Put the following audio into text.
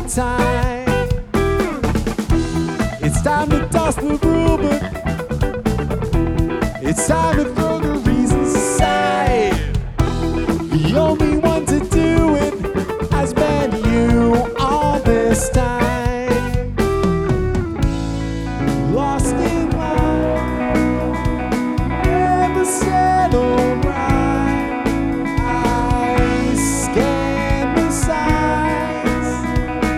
time. It's time to toss the rubber. It's time to throw